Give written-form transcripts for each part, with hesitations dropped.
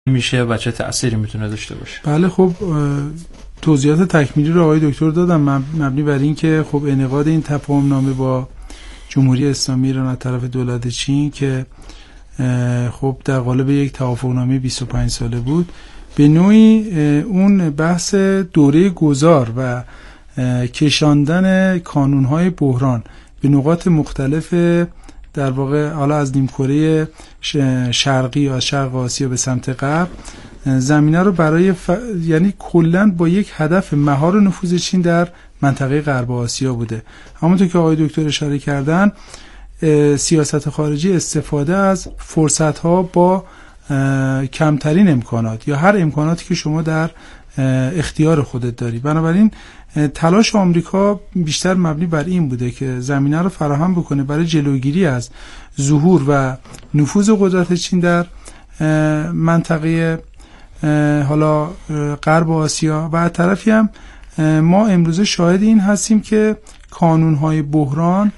میشه و چه تأثیری میتونه داشته باشه؟ بله خب توضیحات تکمیلی رو آقای دکتر دادم، مبنی بر این که خب انعقاد این تفاهم‌نامه با جمهوری اسلامی ایران از طرف دولت چین که خب در قالب یک توافقنامه 25 ساله بود، به نوعی اون بحث دوره گذار و کشاندن کانون‌های بحران به نقاط مختلف در واقع حالا از نیمکره شرقی یا شرق آسیا به سمت غرب زمینه رو برای یعنی کلاً با یک هدف مهار نفوذ چین در منطقه غرب آسیا بوده. همونطور که آقای دکتر اشاره کردن، سیاست خارجی استفاده از فرصت‌ها با کمترین امکانات یا هر امکاناتی که شما در اختیار خودت داری. بنابراین تلاش آمریکا بیشتر مبنی بر این بوده که زمینه رو فراهم بکنه برای جلوگیری از ظهور و نفوذ قدرت چین در منطقه حالا غرب آسیا، و از طرفی هم ما امروزه شاهد این هستیم که کانون‌های بحران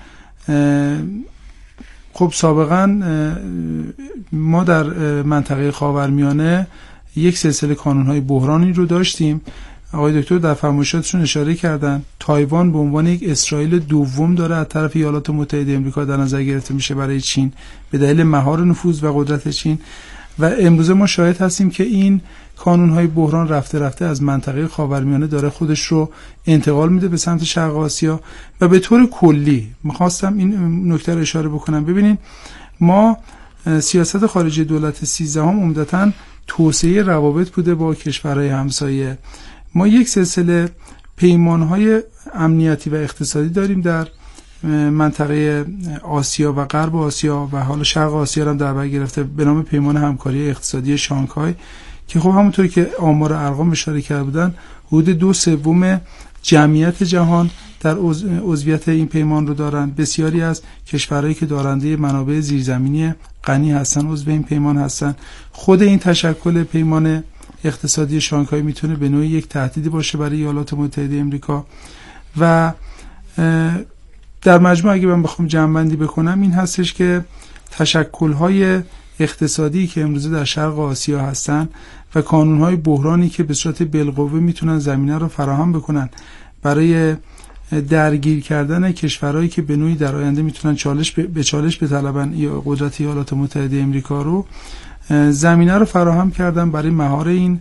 خب سابقا ما در منطقه خاورمیانه یک سلسله کانون‌های بحرانی رو داشتیم. آقای دکتر در فرمایشاتشون اشاره کردن تایوان به عنوان یک اسرائیل دوم داره از طرف ایالات متحده آمریکا در نظر گرفته میشه برای چین به دلیل مهار نفوذ و قدرت چین، و امروزه ما شاهد هستیم که این کانون‌های بحران رفته رفته از منطقه خاورمیانه داره خودش رو انتقال میده به سمت شرق آسیا. و به طور کلی می‌خواستم این نکته رو اشاره بکنم. ببینید ما سیاست خارجی دولت 13 عمدتاً توسعه روابط بوده با کشورهای همسایه. ما یک سلسله پیمان‌های امنیتی و اقتصادی داریم در منطقه آسیا و غرب آسیا و حالا شرق آسیا هم در بر گرفته به نام پیمان همکاری اقتصادی شانگهای که خب همونطوری که آمار ارقام اشاره کرده بودن حدود 2/3 جمعیت جهان در عضویت این پیمان رو دارن. بسیاری از کشورهایی که دارنده منابع زیرزمینی غنی هستن عضو این پیمان هستن. خود این تشکل پیمان اقتصادی شانگهای میتونه به نوعی یک تهدیدی باشه برای ایالات متحده آمریکا. و در مجموع اگه من بخوام جمع‌بندی بکنم این هستش که تشکل‌های اقتصادی که امروزه در شرق آسیا هستن و کانون‌های بحرانی که به صورت بالقوه میتونن زمینه رو فراهم بکنن برای درگیر کردن کشورهایی که به نوعی در آینده میتونن چالش بطلبن قدرت ایالات متحده آمریکا رو، زمینه رو فراهم کردن برای مهار این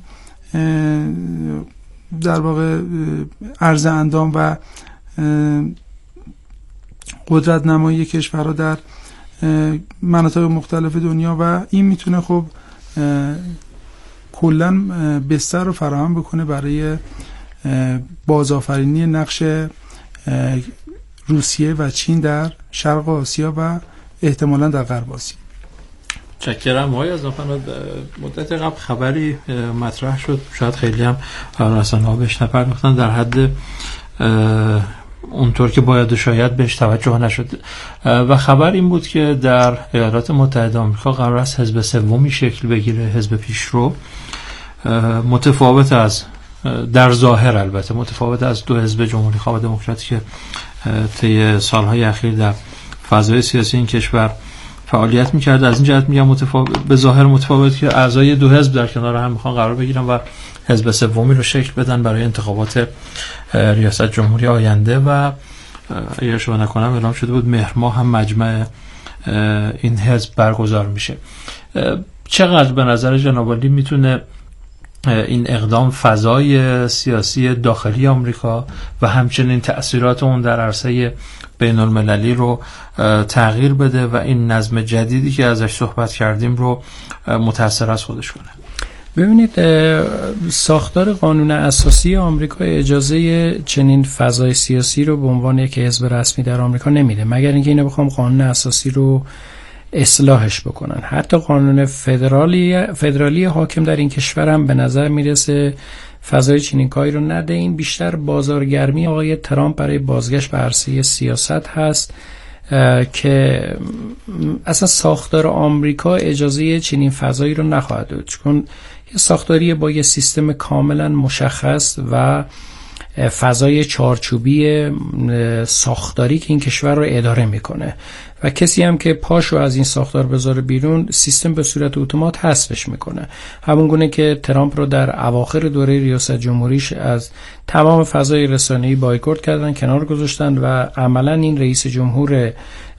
در واقع عرض اندام و قدرت نمایی کشورها در مناطق مختلف دنیا، و این میتونه خب کلاً بستر رو فراهم بکنه برای بازآفرینی نقش روسیه و چین در شرق آسیا و احتمالاً در غرب آسیا. چکرم های از مدت قبل خبری مطرح شد، شاید خیلی هم رسانه‌ها بهش نپرداختن، در حد اونطور که باید و شاید بهش توجه نشد، و خبر این بود که در ایالات متحده آمریکا قرار است حزب سومی شکل بگیره، حزب پیشرو، متفاوت از در ظاهر البته متفاوت از دو حزب جمهوری خواه و دموکراتی که طی سالهای اخیر در فضای سیاسی این کشور فعالیت می‌کرد. از این جهت میگم به ظاهر متفاوت که اعضای دو حزب در کنار هم میخوان قرار بگیرن و حزب سومی رو شکل بدن برای انتخابات ریاست جمهوری آینده، و اگر اشتباه نکنم اعلام شده بود مهر ماه هم مجمع این حزب برگزار میشه. چقدر به نظر جناب عالی میتونه این اقدام فضای سیاسی داخلی آمریکا و همچنین تأثیرات اون در عرصه بین المللی رو تغییر بده و این نظم جدیدی که ازش صحبت کردیم رو متأثر از خودش کنه؟ ببینید، ساختار قانون اساسی آمریکا اجازه چنین فضای سیاسی رو به عنوان یک حزب رسمی در آمریکا نمیده، مگر اینکه اینا بخوام قانون اساسی رو اصلاحش بکنن. حتی قانون فدرالی حاکم در این کشور هم به نظر میرسه فضای چنین کاری رو نده. این بیشتر بازارگرمی آقای ترامپ برای بازگشت به عرصه سیاست هست که اصلا ساختار آمریکا اجازه چنین فضایی رو نخواهد داد، چون یه ساختاری با یه سیستم کاملا مشخص و فضای چارچوبی ساختاری که این کشور رو اداره میکنه و کسی هم که پاشو از این ساختار بذاره بیرون سیستم به صورت اتومات حذفش میکنه. همون گونه که ترامپ رو در اواخر دوره ریاست جمهوریش از تمام فضای رسانه‌ای بایکوت کردن، کنار گذاشتن و عملا این رئیس جمهور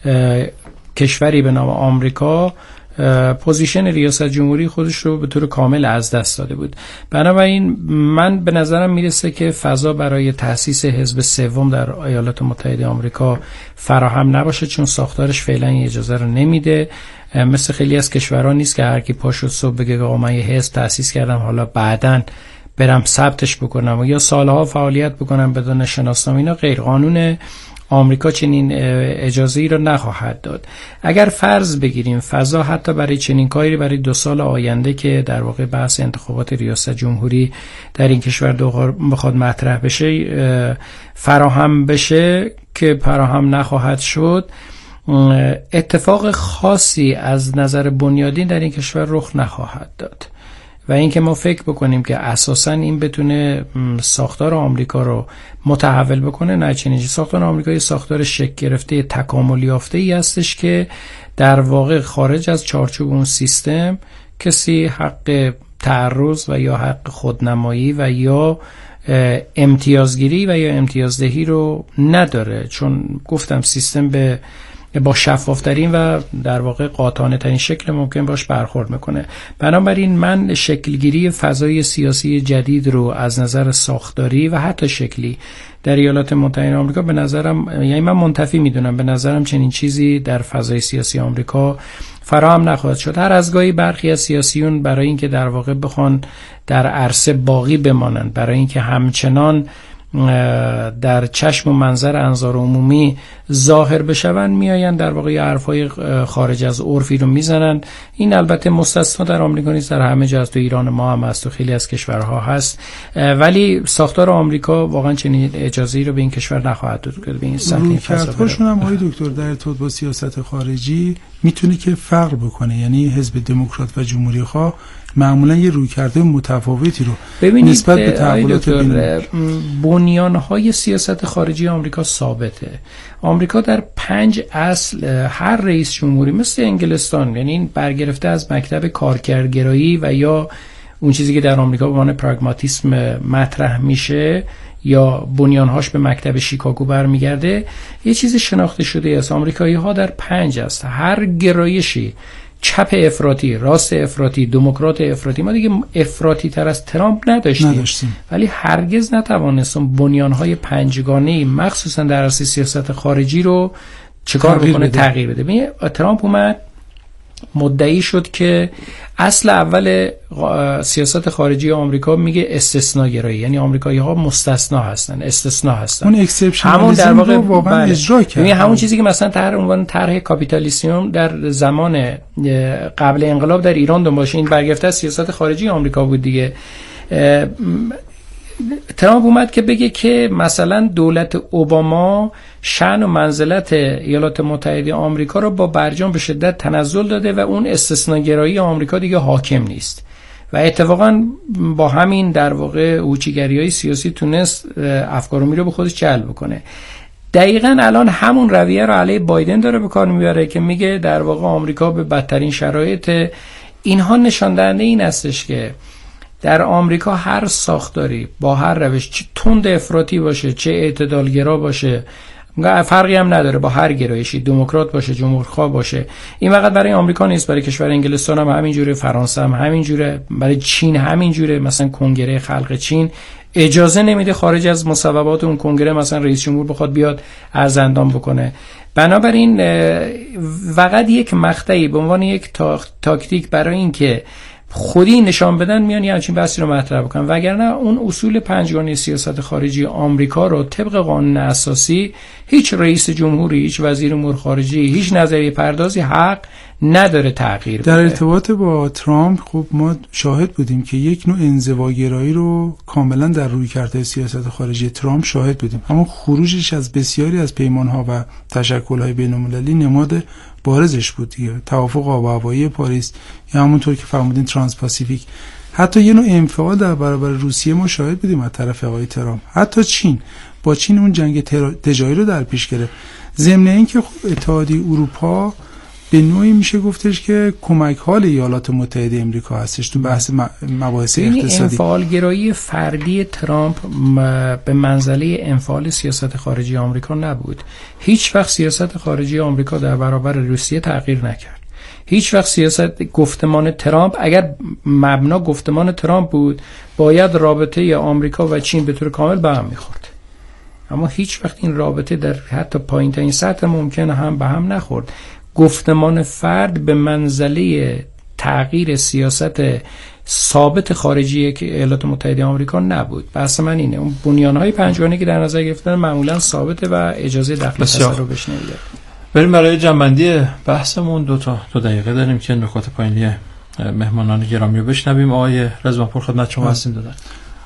کشوری به نام آمریکا پوزیشن ریاست جمهوری خودش رو به طور کامل از دست داده بود. بنابراین من به نظرم میرسه که فضا برای تأسیس حزب سوم در ایالات متحده آمریکا فراهم نباشه، چون ساختارش فعلا اجازه رو نمیده. مثل خیلی از کشورها نیست که هر کی پاشو صبح بگه آقا من یه حزب تأسیس کردم حالا بعداً برم ثبتش بکنم و یا سالها فعالیت بکنم بدون شناسنامه. اینا غیر قانون آمریکا چنین اجازه‌ای را نخواهد داد. اگر فرض بگیریم فضا حتی برای چنین کاری برای 2 سال آینده که در واقع بحث انتخابات ریاست جمهوری در این کشور بخواد مطرح بشه فراهم بشه که فراهم نخواهد شد، اتفاق خاصی از نظر بنیادین در این کشور رخ نخواهد داد و اینکه ما فکر بکنیم که اساساً این بتونه ساختار آمریکا رو متحول بکنه، نه چنین. ساختار آمریکا یه ساختار شکل گرفته تکامل یافته‌ای هستش که در واقع خارج از چارچوب اون سیستم کسی حق تعرض و یا حق خودنمایی و یا امتیازگیری و یا امتیازدهی رو نداره، چون گفتم سیستم با شفافترین و در واقع قاطعانه ترین شکل ممکن باش برخورد میکنه. بنابراین من شکلگیری فضای سیاسی جدید رو از نظر ساختاری و حتی شکلی در ایالات متحده آمریکا به نظرم، یعنی من منتفی میدونم، به نظرم چنین چیزی در فضای سیاسی آمریکا فراهم نخواهد شد. هر از گاهی برخی از سیاسیون برای اینکه در واقع بخوان در عرصه باقی بمانند، برای اینکه همچنان در چشم و منظر انظار عمومی ظاهر بشون، میآیند در واقع حرفای خارج از عرفی رو میزنن. این البته مستثنا در آمریکا نیست، در همه جا تو ایران ما هم هست و خیلی از کشورها هست، ولی ساختار آمریکا واقعا چنین اجازه‌ای رو به این کشور نخواهد داد که به این سمت فضا هم آقای دکتر در ارتباط با سیاست خارجی میتونه که فرق بکنه. یعنی حزب دموکرات و جمهوری خواه معمولا یه رویکرد متفاوتی رو نسبت به تحولات بنیان‌های سیاست خارجی آمریکا ثابته. آمریکا در 5 اصل هر رئیس جمهوری مثل انگلستان، یعنی این برگرفته از مکتب کارکردگرایی و یا اون چیزی که در آمریکا به عنوان پراگماتیسم مطرح میشه یا بنیانهاش به مکتب شیکاگو برمیگرده، یه چیز شناخته شده است. آمریکایی‌ها در 5 است. هر گرایشی، چپ افراطی، راست افراطی، دموکرات افراطی، ما دیگه افراطی تر از ترامپ نداشتیم. ولی هرگز نتوانستم بنیانهای 5گانه‌ای مخصوصا در عرصه سیاست خارجی رو چیکار بکنه، تغییر بده. ترامپ اومد مدعی شد که اصل اول سیاست خارجی آمریکا میگه استثناگرایی، یعنی آمریکایی‌ها مستثنا هستن، استثنا هستن. اون اکسپشنالیسم همون در واقع واقعا اجرا کرد. یعنی همون چیزی که مثلا تحت عنوان طرح کاپیتالیسم در زمان قبل انقلاب در ایران دنبالش، این برگرفته از سیاست خارجی آمریکا بود دیگه. ترامپ اومد که بگه که مثلا دولت اوباما شأن و منزلت ایالات متحده آمریکا رو با برجام به شدت تنزل داده و اون استثناگرایی آمریکا دیگه حاکم نیست و اتفاقا با همین در واقع هوچیگری‌های سیاسی تونست افکار رو به خودش جلب کنه. دقیقاً الان همون رویه رو علیه بایدن داره به کار میبره که میگه در واقع آمریکا به بدترین شرایط. اینها نشان دهنده این هستش که در آمریکا هر ساختاری با هر روش، چه تند افراطی باشه چه اعتدالگرا باشه، فرقی هم نداره، با هر گرایشی، دموکرات باشه جمهورخواه باشه، این فقط برای آمریکا نیست، برای کشور انگلستان هم همینجوره، فرانسه هم همینجوره، برای چین همینجوره. مثلا کنگره خلق چین اجازه نمیده خارج از مصوبات اون کنگره مثلا رئیس جمهور بخواد بیاد ارزندام بکنه. بنابراین فقط یک مقطعی به عنوان یک تاکتیک برای این که خودی نشان بدن میان یه همچین بحثی رو مطرح بکنن، وگرنه اون اصول 5گانه سیاست خارجی آمریکا رو طبق قانون اساسی هیچ رئیس جمهوری، هیچ وزیر امور خارجه، هیچ نظریه پردازی حق نداره تغییر بده. در ارتباط با ترامپ خب ما شاهد بودیم که یک نوع انزواگرایی رو کاملا در رویکردهای سیاست خارجی ترامپ شاهد بودیم. اما خروجش از بسیاری از پیمان‌ها و تشکل‌های بین‌المللی نماد بارزش بود دیگه. توافق آب و هوایی پاریس یا همونطور که فرمودین ترانس پاسیفیک. حتی یه نوع انفعال در برابر روسیه ما شاهد بودیم از طرف آقای ترامپ. حتی چین، با چین اون جنگ تجاری رو در پیش گرفت. ضمن اینکه خب اتحادیه اروپا به نوعی میشه گفتش که کمک حال ایالات متحده آمریکا هستش تو بحث مباحث اقتصادی. انفعالگرایی فردی ترامپ به منزله انفعال سیاست خارجی آمریکا نبود. هیچ وقت سیاست خارجی آمریکا در برابر روسیه تغییر نکرد. هیچ وقت سیاست گفتمان ترامپ، اگر مبنا گفتمان ترامپ بود، باید رابطه آمریکا و چین به طور کامل به هم میخورد. اما هیچ وقت این رابطه در حتی پایین‌ترین سطح ممکنه هم به هم نخورد. گفتمان فرد به منزله تغییر سیاست ثابت خارجی که ایالات متحده آمریکا نبود. بحث من اینه، اون بنیان‌های پنجگانه‌ای که در نظر گرفتن معمولاً ثابته و اجازه دخل تصرفش نمیده. بریم برای جنبندی بحثمون دو دقیقه داریم که نکات پایینی مهمانان گرامی رو بشنویم. آقای رضوانپور خدمت شما هستیم دادن.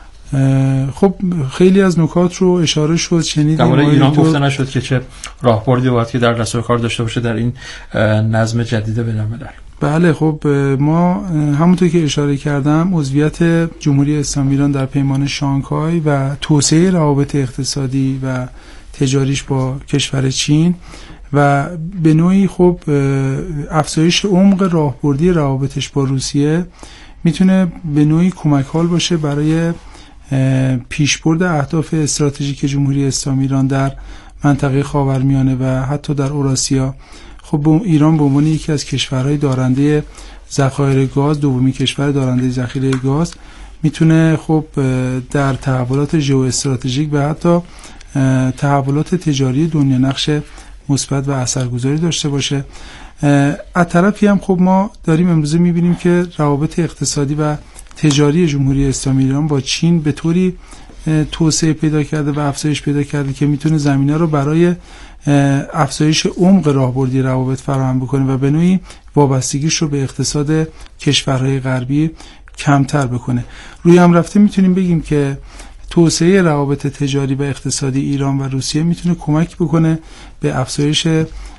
خب خیلی از نکات رو اشاره شد، شنیدیم. در مورد ایران گفته نشد که چه راهبردی باید که در دستور کار داشته باشه در این نظم جدید بین‌الملل. بله، خب ما همونطور که اشاره کردم عضویت جمهوری اسلامی ایران در پیمان شانگهای و توسعه روابط اقتصادی و تجاریش با کشور چین و به نوعی خب افزایش عمق راهبردی روابطش با روسیه میتونه به نوعی کمک حال باشه برای پیشبرد اهداف استراتژیک جمهوری اسلامی ایران در منطقه خاورمیانه و حتی در اوراسیا. خب ایران به عنوان یکی از کشورهای دارنده ذخایر گاز، دومین کشور دارنده ذخیره گاز، میتونه خب در تحولات ژئواستراتژیک و حتی تحولات تجاری دنیا نقش مثبت و اثرگذاری داشته باشه. از طرفی هم خب ما داریم امروزه میبینیم که روابط اقتصادی و تجاری جمهوری اسلامی ایران با چین به طوری توسعه پیدا کرده و افزایش پیدا کرده که میتونه زمینه رو برای افزایش عمق راهبردی روابط فراهم بکنه و به نوعی وابستگیش رو به اقتصاد کشورهای غربی کمتر بکنه. روی هم رفته میتونیم بگیم که توسعه روابط تجاری و اقتصادی ایران و روسیه میتونه کمک بکنه به افزایش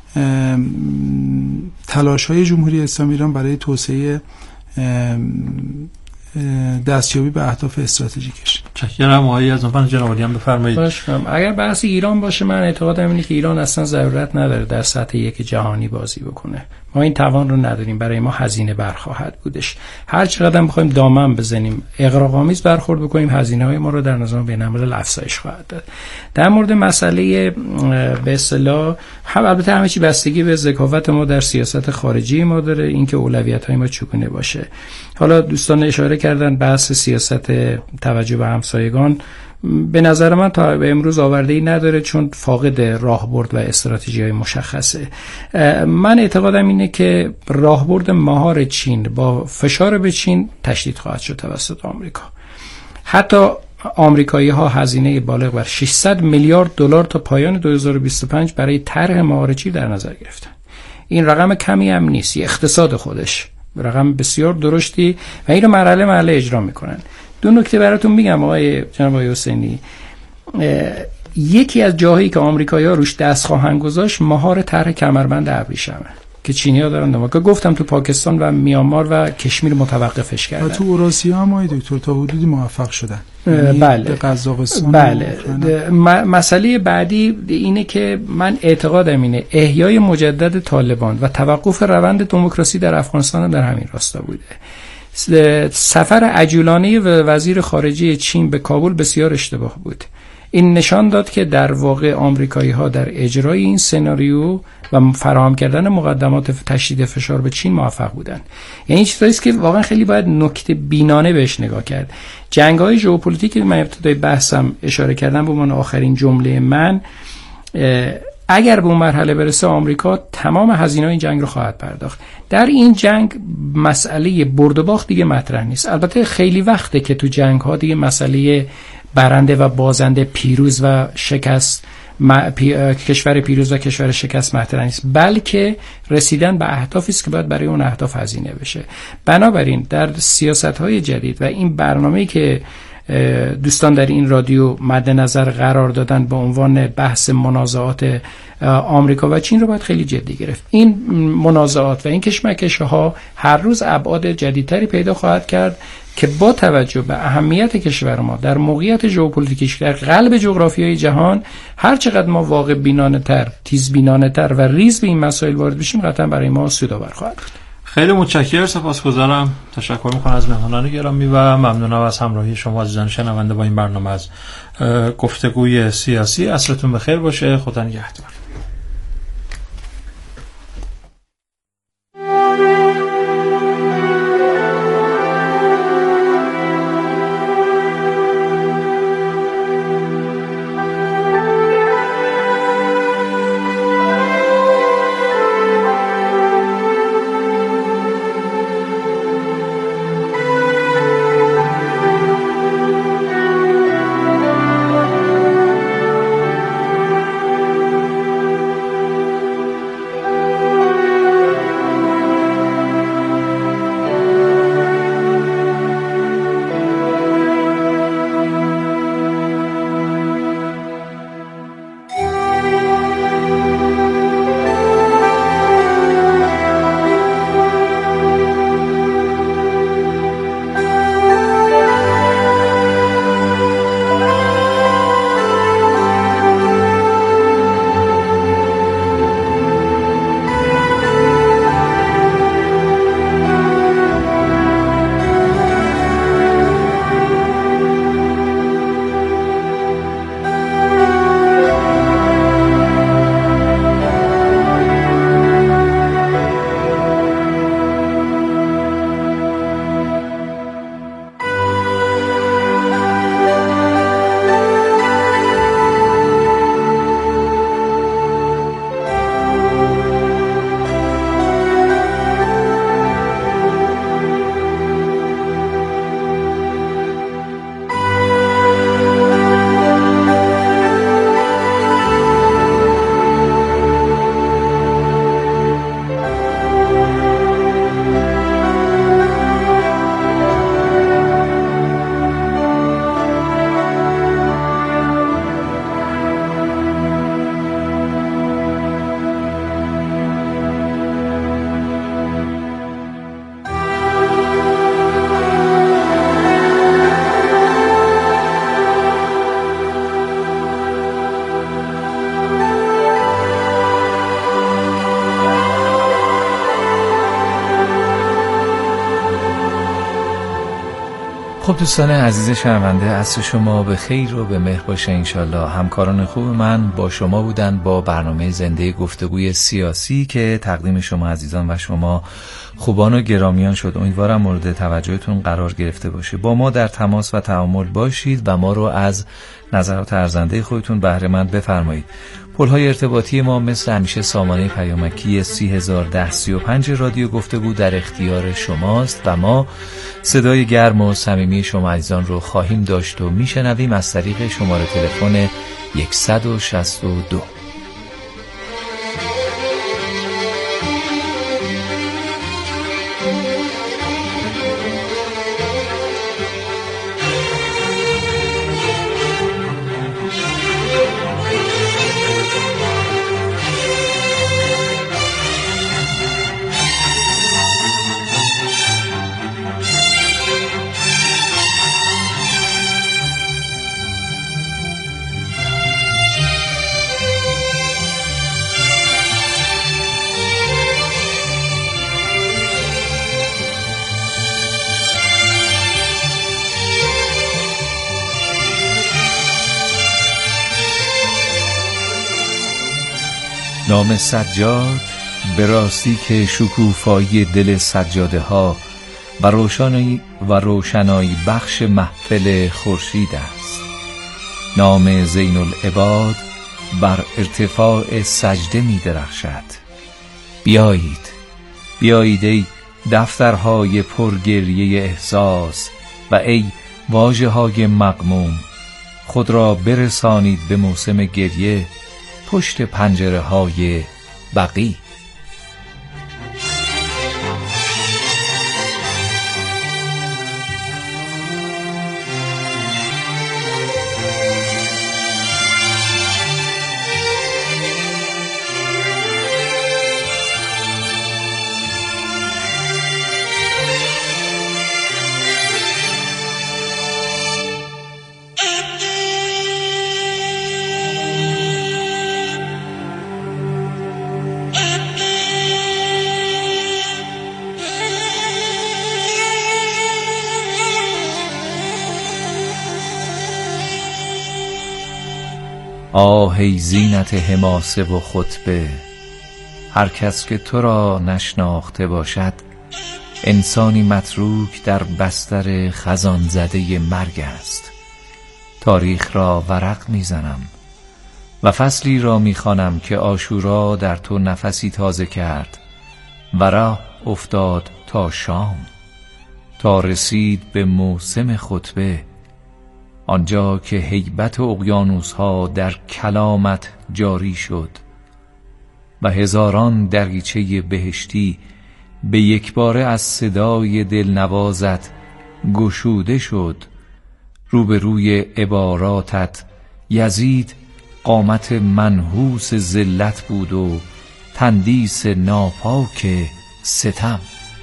تلاش‌های جمهوری اسلامی ایران برای توسعه دستیابی به اهداف استراتژیکش. چکرم آقای از اون جناب عالی هم بفرمایید. اگر بحث ایران باشه، من اعتقادم اینه که ایران اصلا ضرورت نداره در سطح یک جهانی بازی بکنه. ما این توان رو نداریم، برای ما هزینه برخواهد بودش. هر چقدر بخوایم دامن بزنیم، اغراق‌آمیز برخورد بکنیم، هزینه‌های ما رو در نظام بین‌الملل افزایش خواهد داد. در مورد مسئله به اصطلاح البته همه چی بستگی به ذکاوت ما در سیاست خارجی ما داره، اینکه اولویت‌های ما چگونه باشه. حالا دوستان اشاره کردن بحث سیاست توجه به همسایگان، به نظر من تا به امروز آورده‌ای نداره، چون فاقد راهبرد و استراتژی‌های مشخصه. من اعتقادم اینه که راهبرد مهار چین با فشار به چین تشدید خواهد شد توسط آمریکا. حتی آمریکایی‌ها هزینه بالغ بر 600 میلیارد دلار تا پایان 2025 برای طرح مهار چین در نظر گرفتن. این رقم کمی هم نیست، اقتصاد خودش رقم بسیار درشتی و این رو مرحله اجرا میکنن. دو نکته براتون میگم جناب آقای حسینی. یکی از جاهایی که آمریکایی‌ها روش دست خواهند گذاشت مهار طرح کمربند ابریشمه که چینی‌ها دارن دنبال. که گفتم تو پاکستان و میانمار و کشمیر متوقفش کردن. تو اوراسیا هم دکتر تا حدودی موفق شدن. بله. قزاقستان. بله. مسئله بعدی اینه که من اعتقادم اینه احیای مجدد طالبان و توقف روند دموکراسی در افغانستان در همین راستا بوده. سفر عجولانه وزیر خارجه چین به کابل بسیار اشتباه بود. این نشان داد که در واقع آمریکایی‌ها در اجرای این سناریو و فراهم کردن مقدمات تشدید فشار به چین موفق بودند. یعنی چیزایی است که واقعا خیلی باید نکته بینانه بهش نگاه کرد. جنگ‌های ژئوپلیتیکی که من ابتدای بحثم اشاره کردم به عنوان آخرین جمله من، اگر به اون مرحله برسه آمریکا تمام هزینه‌های این جنگ رو خواهد پرداخت. در این جنگ مسئله برد و باخت دیگه مطرح نیست. البته خیلی وقته که تو جنگ‌ها دیگه مسئله برنده و بازنده، پیروز و شکست، کشور پیروز و کشور شکست مطرح نیست، بلکه رسیدن به اهدافی است که باید برای اون اهداف هزینه بشه. بنابراین در سیاست‌های جدید و این برنامه‌ای که دوستان در این رادیو مد نظر قرار دادن به عنوان بحث منازعات آمریکا و چین رو باید خیلی جدی گرفت. این منازعات و این کشمکش‌ها هر روز ابعاد جدیدتری پیدا خواهد کرد که با توجه به اهمیت کشور ما در موقعیت ژئوپلیتیک در قلب جغرافیای جهان، هر چقدر ما واقع بینانه‌تر، تیز بینانه‌تر و ریز به این مسائل وارد بشیم، قطعا برای ما سودآور خواهد بود. خیلی متشکرم، سپاسگزارم، تشکر می‌کنم از مهمانان گرامی و ممنونم از همراهی شما عزیزان شنونده با این برنامه از گفتگوی سیاسی. عصرتون بخیر باشه، خدا نگهدار. خب دوستان عزیز شنونده، عصر شما به خیر و به مهر باشه انشالله. همکاران خوب من با شما بودن با برنامه زنده گفتگوی سیاسی که تقدیم شما عزیزان و شما خوبان و گرامیان شد. امیدوارم مورد توجهتون قرار گرفته باشه. با ما در تماس و تعامل باشید و ما رو از نظرات ارزنده خودتون بهره مند بفرمایید. پل‌های ارتباطی ما مثل همیشه سامانه پیامکی 301035 رادیو گفتگو در اختیار شماست و ما صدای گرم و صمیمی شما عزیزان رو خواهیم داشت و میشنویم از طریق شماره تلفن 162. نام سجاد به راستی که شکوفایی دل سجاده ها و روشنایی بخش محفل خورشید است. نام زین العباد بر ارتفاع سجده می درخشد. بیایید ای دفترهای پرگریه احساس و ای واژه های مغموم، خود را برسانید به موسم گریه پشت پنجره های بقی. آهی زینت حماسه و خطبه، هر کس که تو را نشناخته باشد انسانی متروک در بستر خزان زده مرگ است. تاریخ را ورق میزنم و فصلی را میخوانم که عاشورا در تو نفسی تازه کرد و راه افتاد تا شام، تا رسید به موسم خطبه، آنجا که هیبت اقیانوس‌ها در کلامت جاری شد و هزاران دریچه بهشتی به یکباره از صدای دلنوازت گشوده شد. روبروی عباراتت یزید قامت منحوس ذلت بود و تندیس ناپاک ستم.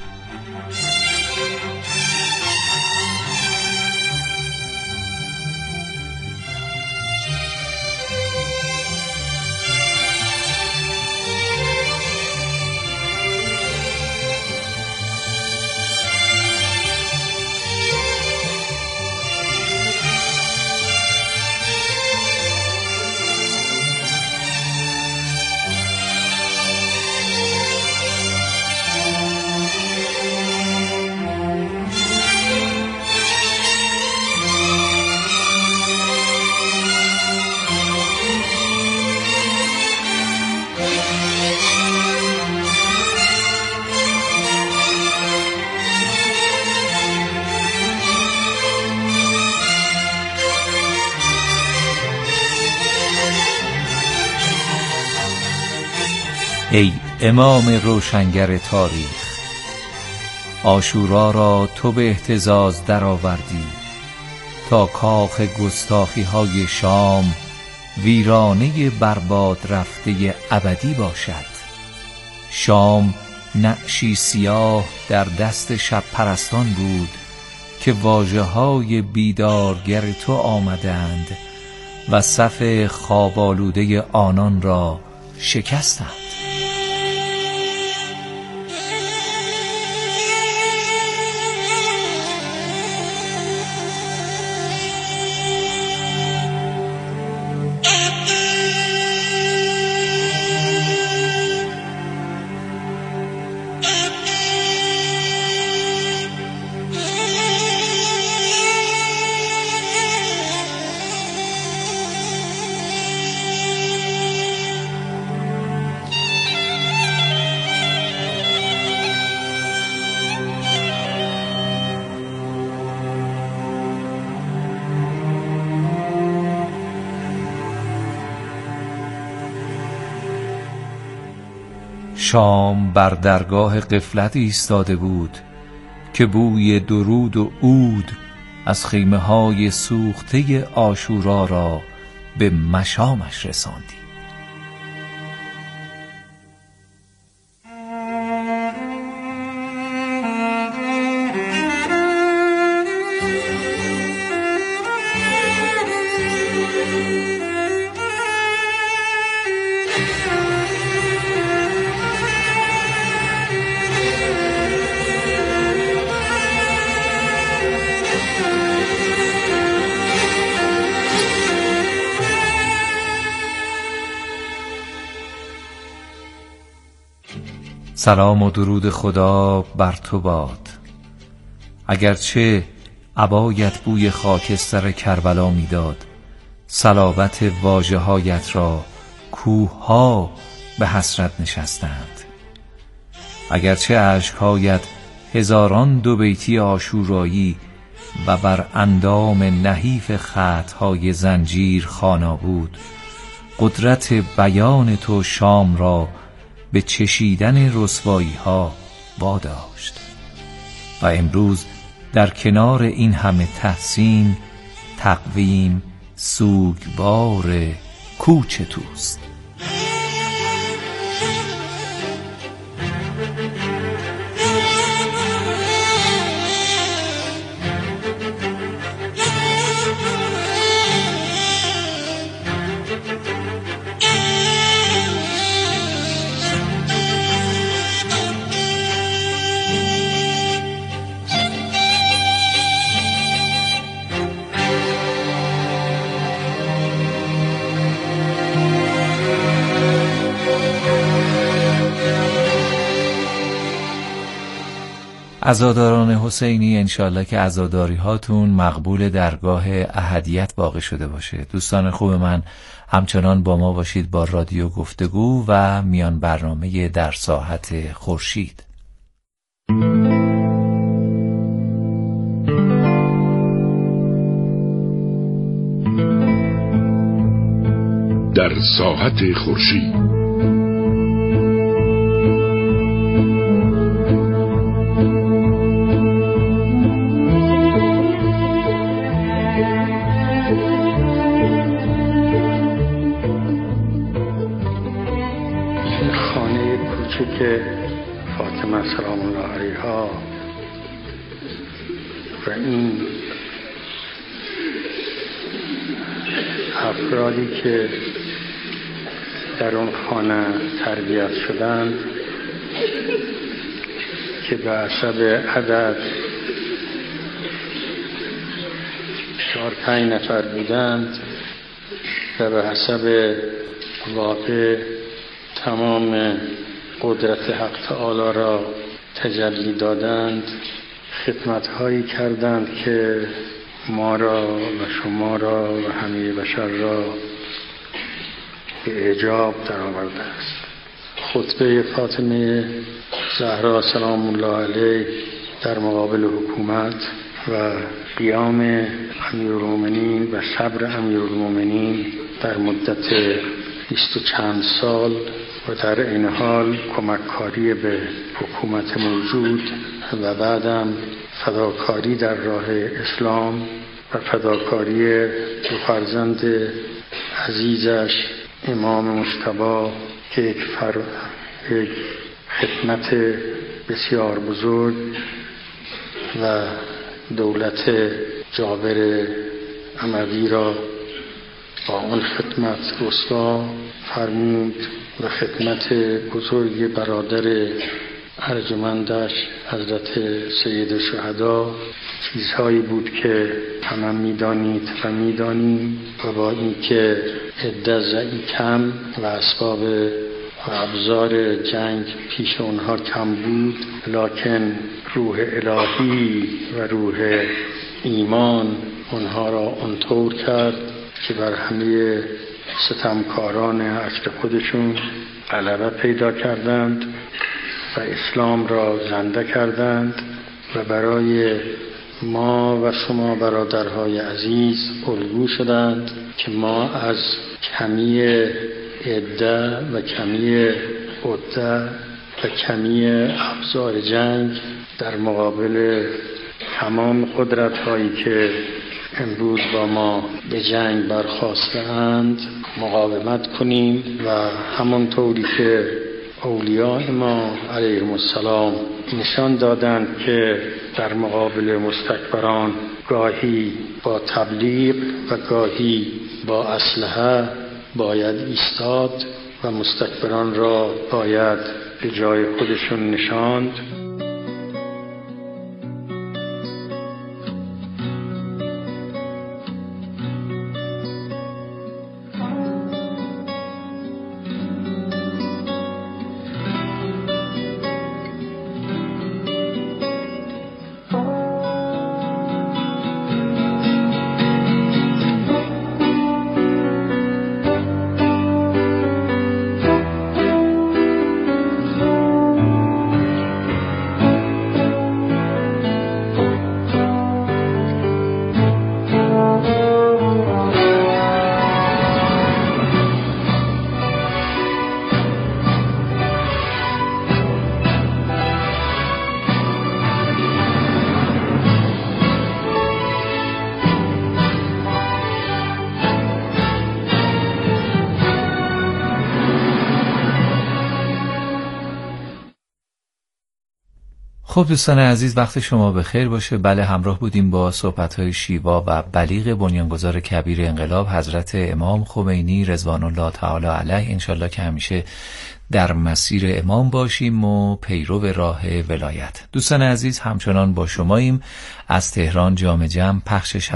ای امام روشنگر تاریخ، عاشورا را تو به اهتزاز درآوردی تا کاخ گستاخی های شام ویرانه برباد رفته ابدی باشد. شام نعشی سیاه در دست شب پرستان بود که واژه های بیدارگر تو آمدند و صف خوابالوده آنان را شکستند. شام بر درگاه غفلت ایستاده بود که بوی درود و عود از خیمه های سوخته عاشورا را به مشامش رساندی. سلام و درود خدا بر تو باد. اگرچه عبایت بوی خاکستر کربلا میداد، صلابت واژه‌هایت را کوه‌ها به حسرت نشستند. اگرچه اشک‌هایت هزاران دو بیتی عاشورایی و بر اندام نحیف خطهای زنجیر خوانا بود، قدرت بیان تو شام را به چشیدن رسوایی ها واداشت و امروز در کنار این همه تحسین، تقویم سوگوار کوچ توست. عزاداران حسینی، انشالله که عزاداری هاتون مقبول درگاه احدیت واقع شده باشه. دوستان خوب من، همچنان با ما باشید با رادیو گفتگو و میان برنامه در ساحت خورشید. در ساحت خورشید که فاطمه سلام الله علیها و این افرادی که در اون خانه تربیت شدند که به حسب عدد 4-5 نفر بودند و به حسب واقع تمام قدرت حق تعالی را تجلی دادند، خدمت‌هایی کردند که ما را و شما را و همه بشر را به اعجاب در آورده است. خطبه فاطمه زهرا سلام الله علیه در مقابل حکومت و قیام امیرالمومنین و صبر امیرالمومنین در مدت 20 و چند سال و در این حال کمککاری به حکومت موجود و بعدم فداکاری در راه اسلام و فداکاری دو فرزند عزیزش امام مجتبی که یک خدمت بسیار بزرگ و دولت جابر اموی را با اون خدمت رسوا فرمود و خدمت بزرگ برادر ارجمندش حضرت سید الشهدا چیزهایی بود که همه میدانید و میدانیم و با اینکه عده ضعیف کم و اسباب و ابزار جنگ پیش اونها کم بود، لکن روح الهی و روح ایمان اونها را اونطور کرد که بر همه ستمکاران عصر خودشون غلبه پیدا کردند و اسلام را زنده کردند و برای ما و شما برادرهای عزیز الگو شدند که ما از کمی عده و کمی عده و کمی ابزار جنگ در مقابل تمام قدرت‌هایی که امروز با ما به جنگ برخاستند مقاومت کنیم و همانطوری که اولیاء ما علیهم السلام نشان دادند که در مقابل مستکبران گاهی با تبلیغ و گاهی با اسلحه باید ایستاد و مستکبران را باید به جای خودشون نشاند. خب دوستان عزیز، وقت شما بخیر باشه. بله، همراه بودیم با صحبت‌های شیوا و بلیغ بنیانگذار کبیر انقلاب حضرت امام خمینی رضوان الله تعالی علیه. انشالله که همیشه در مسیر امام باشیم و پیرو راه ولایت. دوستان عزیز، همچنان با شماییم. از تهران جام جم پخش